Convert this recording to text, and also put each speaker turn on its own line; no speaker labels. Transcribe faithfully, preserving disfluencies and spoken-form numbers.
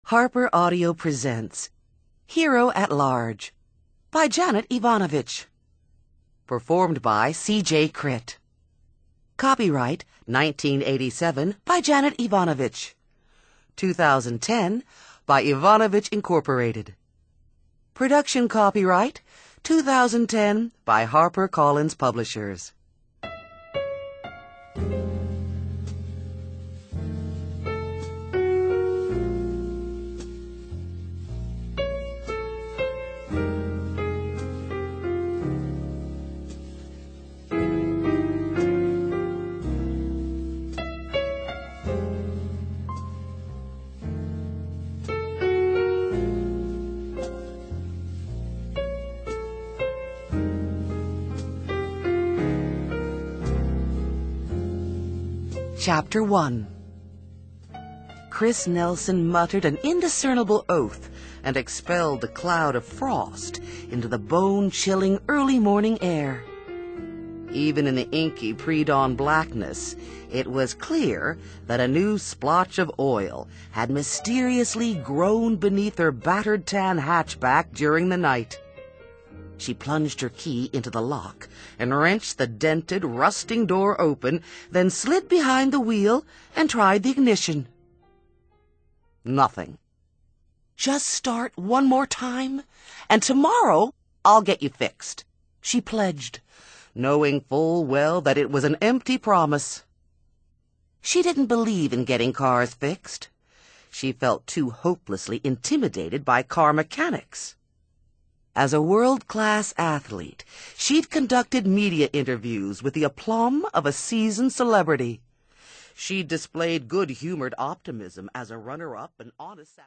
Harper Audio presents Hero at Large by Janet Ivanovich. Performed by C J Crit. Copyright nineteen eighty-seven by Janet Ivanovich. two thousand ten by Ivanovich Incorporated. Production copyright two thousand ten by HarperCollins Publishers. Chapter one. Chris Nelson muttered an indiscernible oath and expelled the cloud of frost into the bone-chilling early morning air. Even in the inky pre-dawn blackness, it was clear that a new splotch of oil had mysteriously grown beneath her battered tan hatchback during the night. She plunged her key into the lock and wrenched the dented, rusting door open, then slid behind the wheel and tried the ignition. Nothing. "Just start one more time, and tomorrow I'll get you fixed," she pledged, knowing full well that it was an empty promise. She didn't believe in getting cars fixed. She felt too hopelessly intimidated by car mechanics. As a world-class athlete, she'd conducted media interviews with the aplomb of a seasoned celebrity. She'd displayed good-humored optimism as a runner-up and honest...